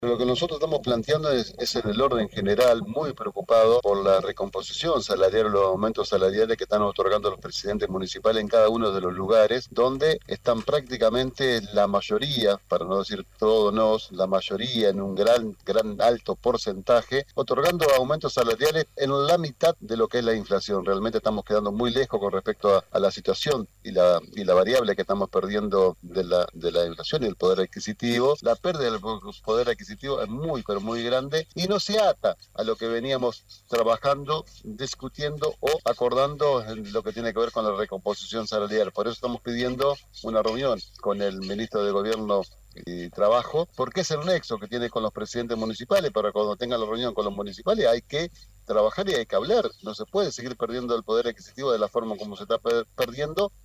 Lo que nosotros estamos planteando es en el orden general, muy preocupado por la recomposición salarial, los aumentos salariales que están otorgando los presidentes municipales en cada uno de los lugares, donde están prácticamente la mayoría, para no decir todos, la mayoría en un gran alto porcentaje, otorgando aumentos salariales en la mitad de lo que es la inflación. Realmente estamos quedando muy lejos con respecto a la situación y la variable que estamos perdiendo de la inflación y el poder adquisitivo. La pérdida del poder adquisitivo es muy, pero muy grande y no se ata a lo que veníamos trabajando, discutiendo o acordando en lo que tiene que ver con la recomposición salarial. Por eso estamos pidiendo una reunión con el ministro de Gobierno y Trabajo, porque es el nexo que tiene con los presidentes municipales. Para cuando tengan la reunión con los municipales hay que trabajar y hay que hablar. No se puede seguir perdiendo el poder adquisitivo de la forma como se está perdiendo